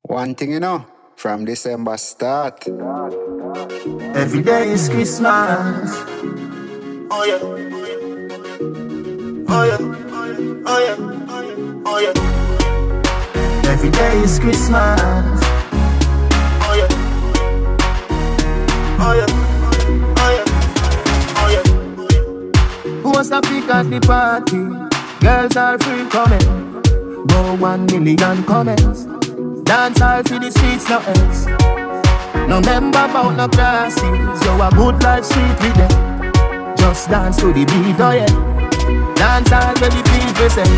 One thing from December start. Every day is Christmas. Oh yeah. Oh yeah. Oh yeah. Oh yeah. Every day is Christmas. Oh yeah. Oh yeah. Oh yeah. Oh yeah. Who wants to pick at the party? Girls are free coming. No 1 million comments. Dance all to the streets, no else. No member about no classes. Yo, a good life sweet with them. Just dance to the beat, oh yeah. Dance all where the people say.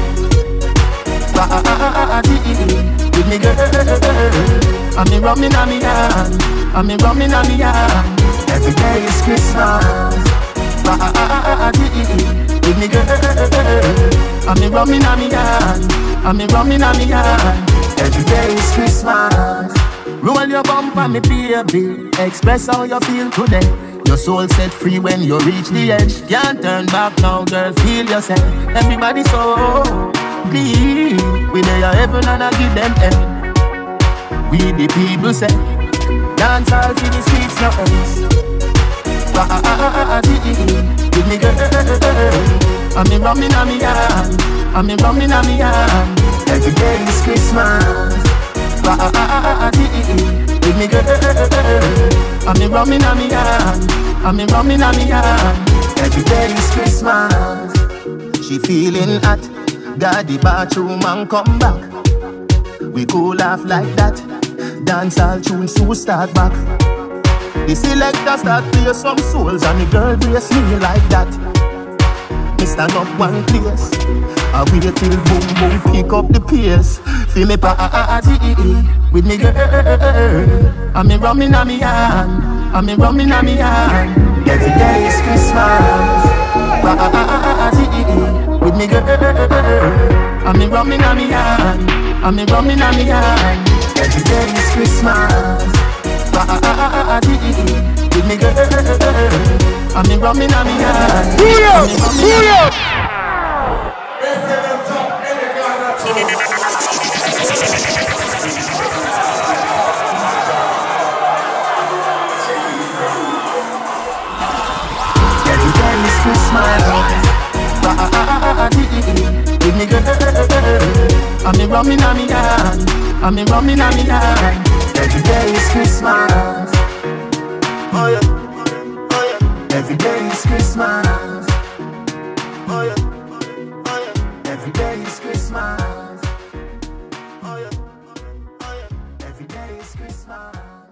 With me girl, I'm me rumming on me hand. I'm me rumming on me hand. Every day is Christmas. With me girl, I'm me rumming on me hand. I'm me rumming on me hand. Every day is Christmas. Roll your bump on me baby. Express how you feel today. Your soul set free when you reach the edge. Can't turn back now, girl, feel yourself. Everybody so clean. We lay your heaven and I give them hell. We the people say dance all to the streets, no else. With me girl, I'm me rumming on me hand. I'm me rumming on me hand. Every day is Christmas. With me girl, I'm me rumming on me hand. I'm me rumming on me hand. Every day is Christmas. She feeling hot. Got the bathroom and come back. We go laugh like that. Dance all tunes to start back. The selector start play some souls and the girl brace me like that. Me stand up one place. I wait till boom boom pick up the pace. Feel me party with me girl. I'm me rumming on me hand. I'm me rumming on me hand. Every day is Christmas. Party with me girl. I'm me rumming on me hand. I'm me rumming on me hand. Every day is Christmas. Party with me girl. I'm me rumming on me hand. Every day is Christmas. With me girl, I'm me rumming on me hand. I'm me rumming on me hand. Every day is Christmas. Oh yeah, oh yeah. Every day is Christmas. Oh yeah, oh yeah. Every day is Christmas. Oh yeah, oh yeah. Every day is Christmas.